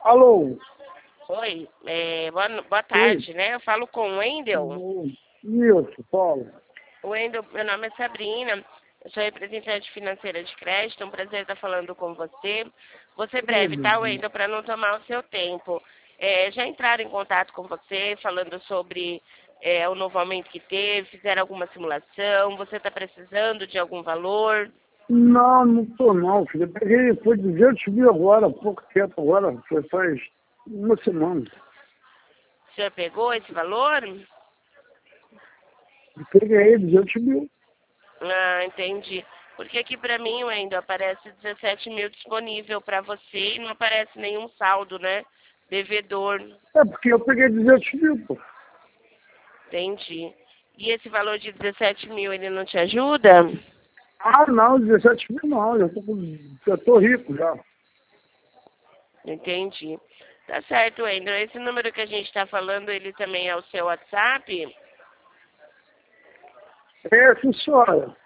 Alô? Oi, boa tarde, né? Eu falo com o Wendel. Isso, Paulo. Wendel, meu nome é Sabrina, eu sou representante financeira de crédito, é um prazer estar falando com você. Vou ser breve, tá, Wendel, para não tomar o seu tempo. Já entraram em contato com você, falando sobre o novo aumento que teve, fizeram alguma simulação, você está precisando de algum valor? Não, não tô não, filho. Eu peguei, foi 200 mil agora, há pouco tempo agora, foi faz uma semana. O senhor pegou esse valor? Eu peguei 200 mil. Ah, entendi. Porque aqui para mim, Wendel, aparece 17 mil disponível para você e não aparece nenhum saldo, né? Devedor. É porque eu peguei 200 mil, pô. Entendi. E esse valor de 17 mil, ele não te ajuda? Ah, não, 17 mil não, já tô rico já. Entendi. Tá certo, Wendel. Esse número que a gente está falando, ele também é o seu WhatsApp? É, sim, senhora.